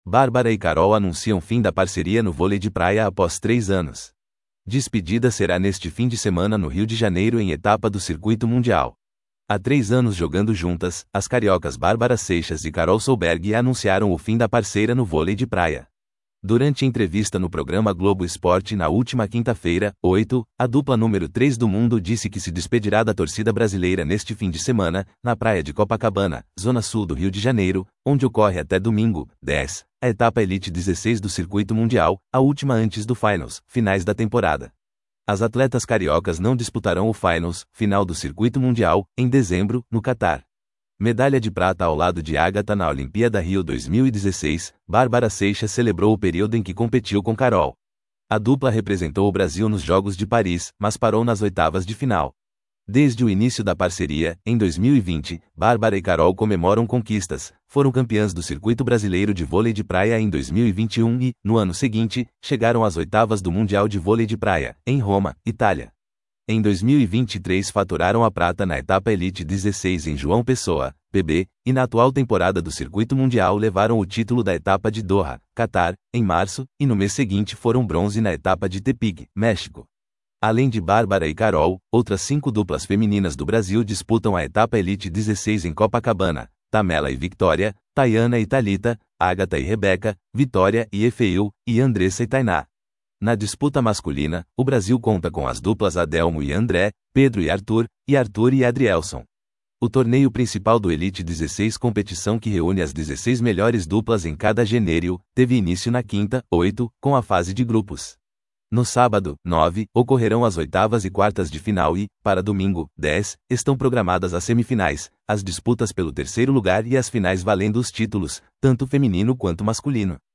Bárbara e Carol anunciam fim da parceria no vôlei de praia após 3 anos. Despedida será neste fim de semana no Rio de Janeiro em etapa do Circuito Mundial. Há 3 anos jogando juntas, as cariocas Bárbara Seixas e Carol Solberg anunciaram o fim da parceira no vôlei de praia. Durante entrevista no programa Globo Esporte na última quinta-feira, 8, a dupla número 3 do mundo disse que se despedirá da torcida brasileira neste fim de semana, na praia de Copacabana, zona sul do Rio de Janeiro, onde ocorre até domingo, 10, a etapa Elite 16 do Circuito Mundial, a última antes do finais da temporada. As atletas cariocas não disputarão o final do Circuito Mundial, em dezembro, no Catar. Medalha de prata ao lado de Ágata na Olimpíada Rio 2016, Bárbara Seixas celebrou o período em que competiu com Carol. A dupla representou o Brasil nos Jogos de Paris, mas parou nas oitavas de final. Desde o início da parceria, em 2020, Bárbara e Carol comemoram conquistas, foram campeãs do Circuito Brasileiro de Vôlei de Praia em 2021 e, no ano seguinte, chegaram às oitavas do Mundial de Vôlei de Praia, em Roma, Itália. Em 2023 faturaram a prata na etapa Elite 16 em João Pessoa, PB, e na atual temporada do Circuito Mundial levaram o título da etapa de Doha, Catar, em março, e no mês seguinte foram bronze na etapa de Tepic, México. Além de Bárbara e Carol, outras 5 duplas femininas do Brasil disputam a etapa Elite 16 em Copacabana: Tamela e Victória, Tayana e Thalita, Ágata e Rebeca, Vitória e Efeil, e Andressa e Tainá. Na disputa masculina, o Brasil conta com as duplas Adelmo e André, Pedro e Arthur e Adrielson. O torneio principal do Elite 16, competição que reúne as 16 melhores duplas em cada gênero, teve início na quinta, 8, com a fase de grupos. No sábado, 9, ocorrerão as oitavas e quartas de final e, para domingo, 10, estão programadas as semifinais, as disputas pelo terceiro lugar e as finais valendo os títulos, tanto feminino quanto masculino.